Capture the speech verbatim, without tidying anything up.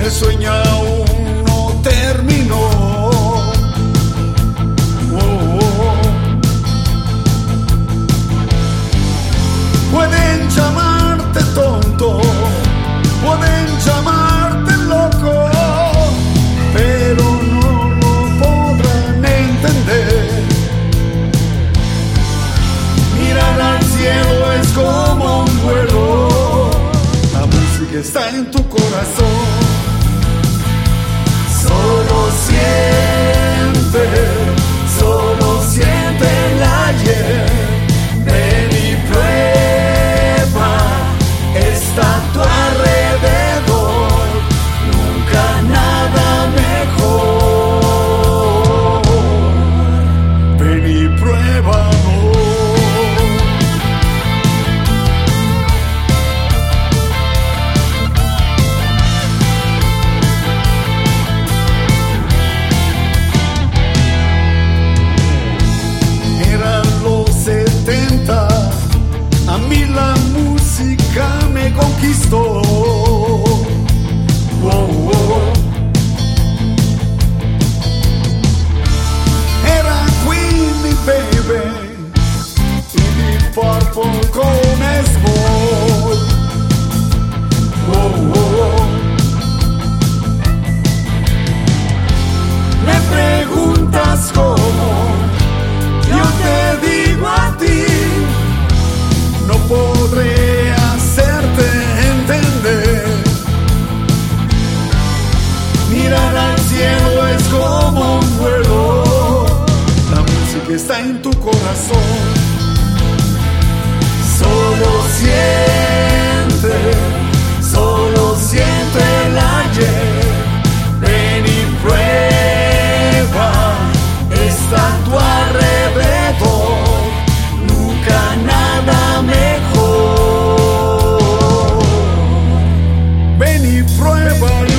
el sueño aún no terminó. Oh, oh. Pueden llamarte tonto, pueden llamarte loco, pero no lo podrán entender. Mirar al cielo es como un vuelo, la música está en tu corazón. Solo siente, solo siente el ayer. Ven y prueba, está a tu alrededor, nunca nada mejor. Ven y pruébalo. A mí la música me conquistó. Oh, oh. Era Queen y Baby y Deep Purple con Small. Oh, oh. Me preguntas cómo, yo te digo a ti. No podré hacerte entender. Mirar al cielo es como un vuelo, la música está en tu corazón. Solo siente, solo siente el ayer. Ven y prueba, está a tu alrededor, nunca nada mejor. Ven y pruébalo.